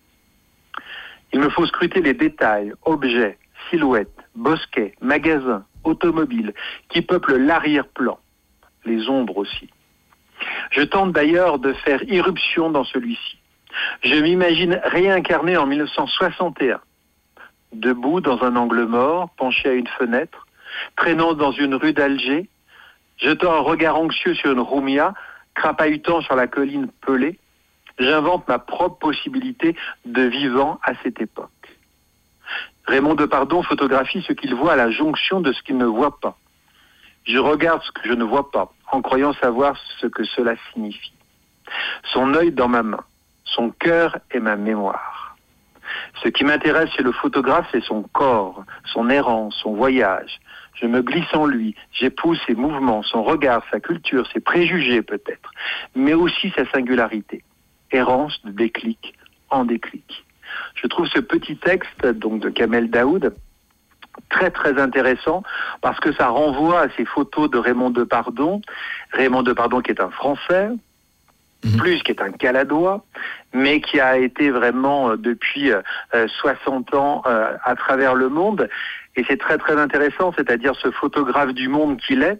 P: Il me faut scruter les détails, objets, silhouettes, bosquets, magasins, automobiles, qui peuplent l'arrière-plan, les ombres aussi. Je tente d'ailleurs de faire irruption dans celui-ci. Je m'imagine réincarné en mille neuf cent soixante et un, debout dans un angle mort, penché à une fenêtre, traînant dans une rue d'Alger, jetant un regard anxieux sur une roumia, crapahutant sur la colline pelée, j'invente ma propre possibilité de vivant à cette époque. Raymond Depardon photographie ce qu'il voit à la jonction de ce qu'il ne voit pas. Je regarde ce que je ne vois pas, en croyant savoir ce que cela signifie. Son œil dans ma main. Son cœur est ma mémoire. Ce qui m'intéresse chez le photographe, c'est son corps, son errance, son voyage. Je me glisse en lui, j'épouse ses mouvements, son regard, sa culture, ses préjugés peut-être, mais aussi sa singularité. Errance de déclic en déclic. Je trouve ce petit texte donc de Kamel Daoud très très intéressant parce que ça renvoie à ces photos de Raymond Depardon. Raymond Depardon qui est un Français, plus qui est un Caladois, mais qui a été vraiment euh, depuis euh, soixante ans euh, à travers le monde. Et c'est très très intéressant, c'est-à-dire ce photographe du monde qu'il est,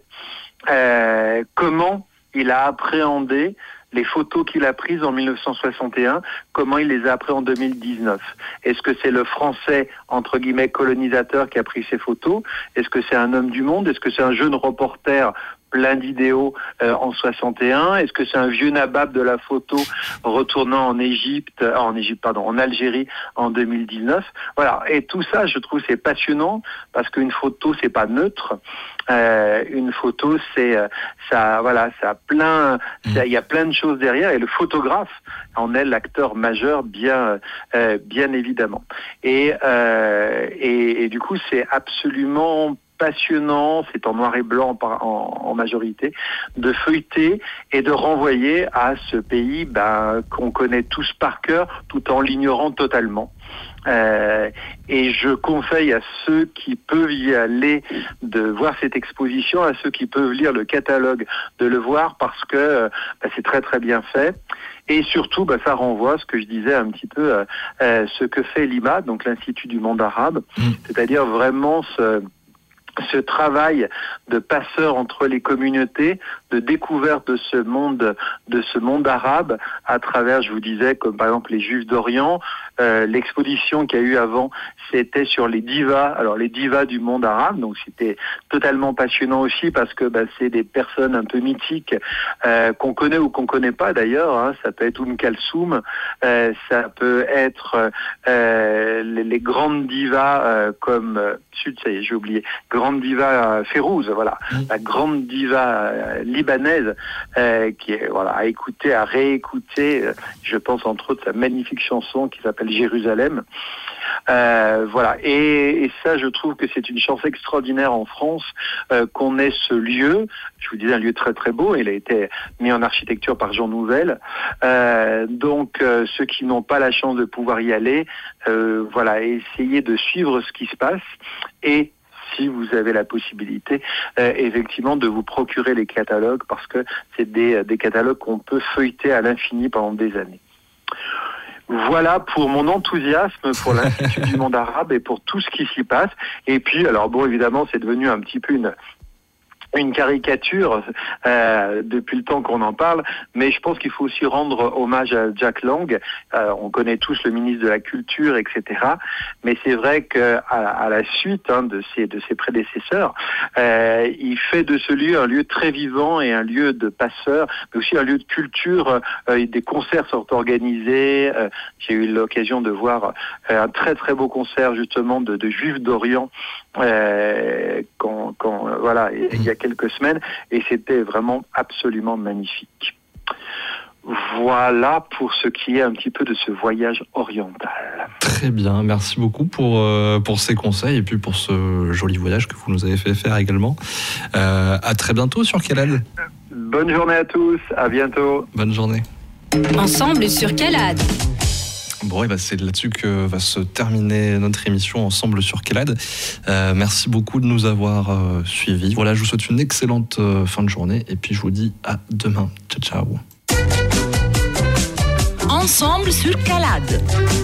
P: euh, comment il a appréhendé les photos qu'il a prises en mille neuf cent soixante et un, comment il les a appris en deux mille dix-neuf. Est-ce que c'est le Français, entre guillemets, colonisateur qui a pris ces photos? Est-ce que c'est un homme du monde? Est-ce que c'est un jeune reporter plein d'idéaux euh, en soixante et un? Est-ce que c'est un vieux nabab de la photo retournant en Égypte, euh, en Égypte, pardon, en Algérie en deux mille dix-neuf? Voilà. Et tout ça, je trouve, c'est passionnant parce qu'une photo, c'est pas neutre. Euh, une photo, c'est euh, ça, voilà, ça a plein, il y a plein de choses derrière et le photographe en est l'acteur majeur, bien, euh, bien évidemment. Et, euh, et, et du coup, c'est absolument passionnant, c'est en noir et blanc en, en, en majorité, de feuilleter et de renvoyer à ce pays ben, qu'on connaît tous par cœur tout en l'ignorant totalement. Euh, et je conseille à ceux qui peuvent y aller de voir cette exposition, à ceux qui peuvent lire le catalogue de le voir parce que ben, c'est très très bien fait. Et surtout, ben, ça renvoie à ce que je disais un petit peu, euh, euh, ce que fait l'I M A D, donc l'Institut du monde arabe, mmh. c'est-à-dire vraiment ce... ce travail de passeur entre les communautés, de découverte de ce monde, de ce monde arabe à travers, je vous disais, comme par exemple les Juifs d'Orient. Euh, l'exposition qu'il y a eu avant, c'était sur les divas, alors les divas du monde arabe, donc c'était totalement passionnant aussi parce que bah, c'est des personnes un peu mythiques euh, qu'on connaît ou qu'on connaît pas d'ailleurs, hein. Ça peut être Oum Kalsoum, euh, ça peut être euh, les, les grandes divas euh, comme, euh, chut, ça y est, j'ai oublié, grande diva euh, Férouz, voilà, mmh. la grande diva euh, libanaise euh, qui est voilà à écouter, à réécouter, euh, je pense entre autres sa magnifique chanson qui s'appelle Jérusalem. Euh, voilà, et, et ça, je trouve que c'est une chance extraordinaire en France euh, qu'on ait ce lieu. Je vous disais, un lieu très très beau. Il a été mis en architecture par Jean Nouvel. Euh, donc, euh, ceux qui n'ont pas la chance de pouvoir y aller, euh, voilà, essayez de suivre ce qui se passe et si vous avez la possibilité, euh, effectivement, de vous procurer les catalogues parce que c'est des, des catalogues qu'on peut feuilleter à l'infini pendant des années. Voilà pour mon enthousiasme pour l'Institut du monde arabe et pour tout ce qui s'y passe. Et puis, alors bon, évidemment, c'est devenu un petit peu une... une caricature euh, depuis le temps qu'on en parle, mais je pense qu'il faut aussi rendre hommage à Jack Lang. Euh, on connaît tous le ministre de la Culture, et cetera. Mais c'est vrai qu'à à la suite hein, de ses de ses prédécesseurs, euh, il fait de ce lieu un lieu très vivant et un lieu de passeurs, mais aussi un lieu de culture. Euh, des concerts sont organisés. Euh, j'ai eu l'occasion de voir euh, un très très beau concert justement de, de Juifs d'Orient euh, quand quand euh, voilà il y a quelques semaines, et c'était vraiment absolument magnifique. Voilà pour ce qui est un petit peu de ce voyage oriental.
C: Très bien, merci beaucoup pour, euh, pour ces conseils et puis pour ce joli voyage que vous nous avez fait faire également. Euh, à très bientôt sur Calade.
P: Bonne journée à tous, à bientôt.
C: Bonne journée.
A: Ensemble sur Calade.
C: Bon, et bah c'est là-dessus que va se terminer notre émission Ensemble sur Calade. Euh, merci beaucoup de nous avoir euh, suivis. Voilà, je vous souhaite une excellente euh, fin de journée et puis je vous dis à demain. Ciao, ciao.
A: Ensemble sur Calade.